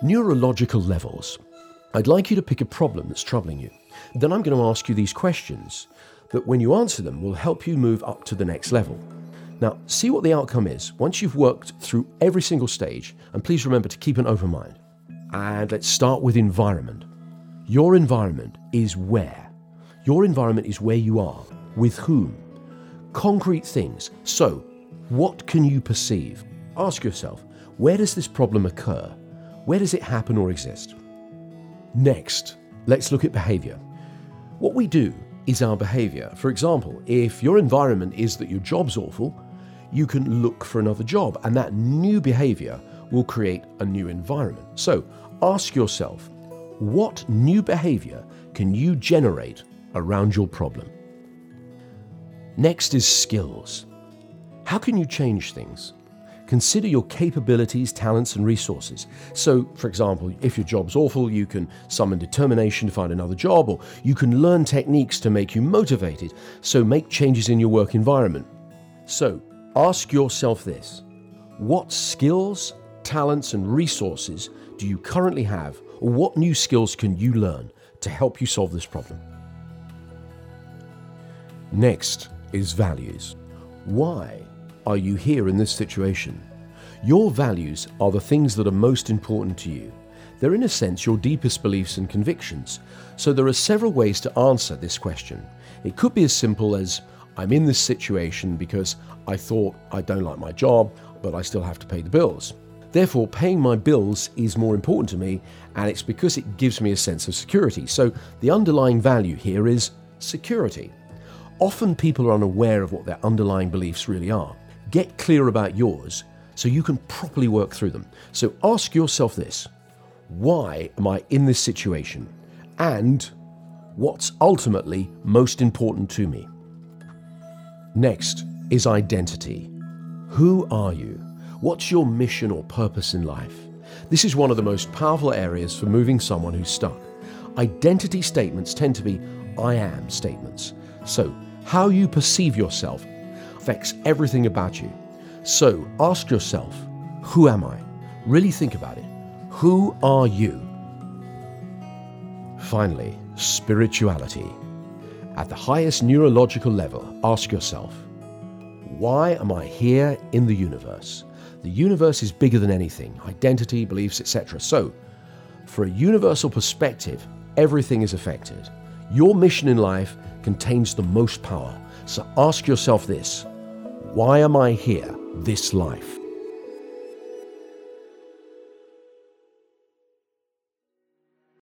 Neurological levels. I'd like you to pick a problem that's troubling you. Then I'm going to ask you these questions that when you answer them will help you move up to the next level. Now, see what the outcome is once you've worked through every single stage, and please remember to keep an open mind. And let's start with environment. Your environment is where? Your environment is where you are, with whom? Concrete things. So, what can you perceive? Ask yourself, where does this problem occur? Where does it happen or exist? Next, let's look at behavior. What we do is our behavior. For example, if your environment is that your job's awful, you can look for another job, and that new behavior will create a new environment. So ask yourself, what new behavior can you generate around your problem? Next is skills. How can you change things? Consider your capabilities, talents, and resources. So, for example, if your job's awful, you can summon determination to find another job, or you can learn techniques to make you motivated, so make changes in your work environment. So, ask yourself this: what skills, talents, and resources do you currently have, or what new skills can you learn to help you solve this problem? Next is values. Why are you here in this situation? Your values are the things that are most important to you. They're in a sense your deepest beliefs and convictions. So there are several ways to answer this question. It could be as simple as, I'm in this situation because I thought I don't like my job, but I still have to pay the bills. Therefore, paying my bills is more important to me, and it's because it gives me a sense of security. So the underlying value here is security. Often people are unaware of what their underlying beliefs really are. Get clear about yours so you can properly work through them. So ask yourself this: why am I in this situation? And what's ultimately most important to me? Next is identity. Who are you? What's your mission or purpose in life? This is one of the most powerful areas for moving someone who's stuck. Identity statements tend to be I am statements. So how you perceive yourself affects everything about you. So ask yourself, who am I? Really think about it. Who are you? Finally, spirituality. At the highest neurological level, ask yourself, why am I here in the universe? The universe is bigger than anything, identity, beliefs, etc. So, for a universal perspective, everything is affected. Your mission in life contains the most power. So ask yourself this: why am I here, this life?